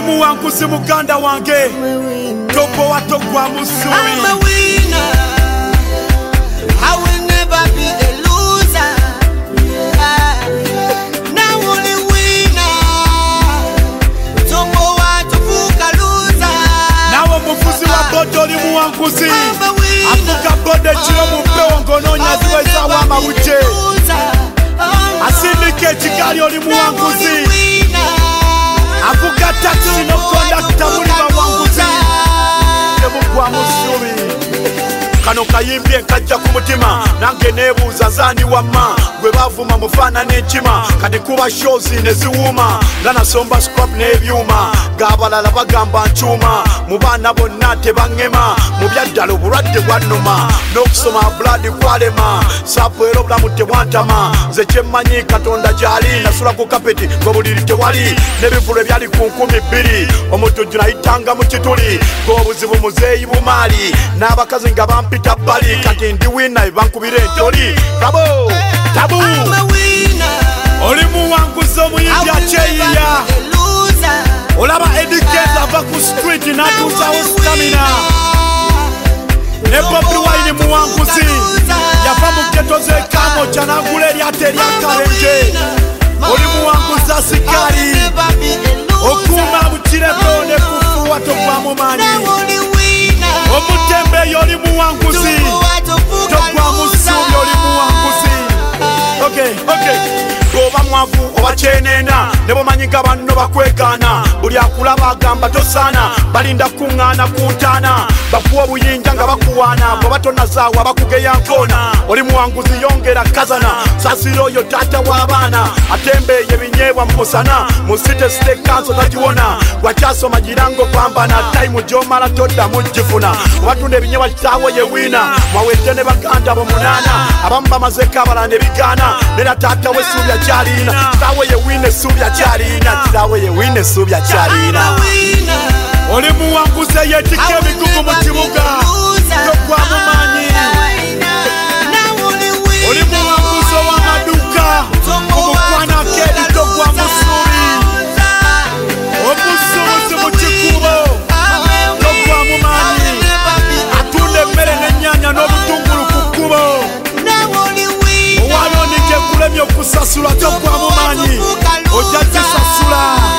muwanguzi muganda wange topo watogwa musubi. I will never be a loser. Now only winner. Topo watufuka loser. Nawo mufuzi wa bodoli muwanguzi afuka bode chilo mumpewo ngononya ziweza wa mawuche asindike chigali oli muwanguzi afuka taxi no conductor muli bawanguzi tebugwa musubi. Kano kayimbye nkajja ku mutima nange nebuuza zani wamma gwe bavuma mufana n'ekima kati kuba shows neziwuma nga nasomba scrap n'ebyuma g'abalala bagamba nkyuma mu baana bonna tebaŋŋema mu byaddala obulwadde bwannuma n'okusoma blood kwalema sapu era obulamu tebwantama nze kyemmanyi katonda gy'ali nasula ku kapeti ng'obuliri tewali n'ebivulu ebyali ku 2,000 omutujju nayitanga mu kituli ng'obuzibu muzeeyi bumaali n'abakazi nga bampita bali kati ndi wina bankubira entoli tabo tabu oli muwanguzi omuyimbi akyeyiya olaba edikeza ava ku street n'atuusawo stamina ne Bobi Wine muwanguzi yava mu geto z'ekamo kyanagula eryata eryakalenje oli muwanguzi asikali okuuma mukireko ne kufuwa togwamu maanyi omutembeeyo oli muwanguzi togwa musubi oli muwanguzi. Okay. Oba mwavu oba kyenena ne bomanyi nga banno bakwegaana buli akulaba agamba tosaana balinda kuŋŋaana ku ntaana bakuwa obuyinja nga bakuwaana bw'oba tonazaawa bakugeya nkoona oli muwanguzi yongera kazana saasira oyo taata w'abaana atembeeye ebinyeebwa mu musana mu site site kanso tagiwona wakyasoma girango pambana tayimu gy'omala toddamu gifuna obatunda ebinyeebwa kitaawo ye wiina mwawedde ne baganda bo 8 abamu bamazeko abalala ne bigaana nera taata we suubya kyalina kitaawe ye wiine suubya kyalina kitaawe ye wiine suubya kyalina oli muwanguzi eyeetikka emigugu mu kibuga togwamu maanyi oli muwanguzi ow'amaduuka omukwana keedi togwa musubi omusuubuzi mu kikubo togwamu maanyi atunda emmere n'ennyaanya n'obutungulu ku kkubo owaloni gyekulemye okusasula togwamu maanyi ojja zisasula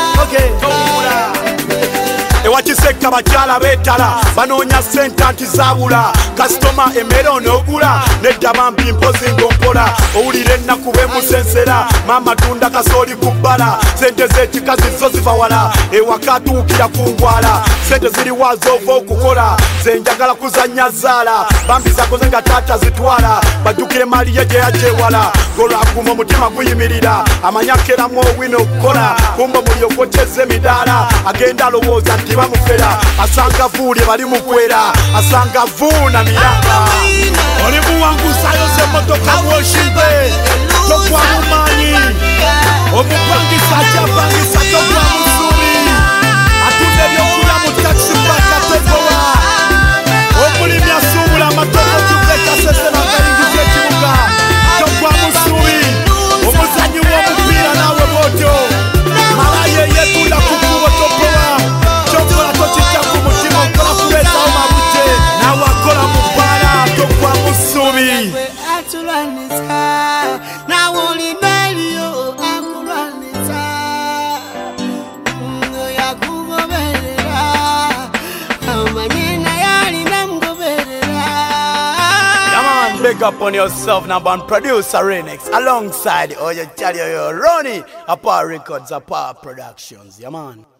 ewakiseka bakyala beetala banoonya sente anti zaabula kasitoma emmere onoogula nedda bambi mpozi ng'ompola owulira ennaku beemusensera maama tunda kasooli ku bbala sente z'ekikazi zo ziva wala ewaka atuukira ku ngwala sente ziriwa z'ova okukola ze njagala kuzannya zaala bambi zakoze nga taata zitwala bajjukire maaliye gye yagyewala golwaguma omutima guyimirira amanyakeramu owina okukola kumba mulyokokyeza emidaala agenda alowooza nti bamufera asanga vuuli bali mukwera asanga vuuna miranga oli muwanguzi ayoza emmotoka bwoshibe togwamu maanyi omupangisa akyapangisa togwa musubi atunda ebyokulamu takisi paka togowa omulimi asuubula amatogo tukekasese nagayingiza ekibuga togwa musubi omuzanyi w'omupiira naawe bwotyo malaye yetunda ku kkubo togowa kyokola tokijja ku mutima okola kuleetawo mabuje naawe akola mu bbaala togwa musubi. Big up on yourself now, born producer Renix alongside Oyo Charlie Oyo Ronnie, Apart Records, Apart Productions, yeah man.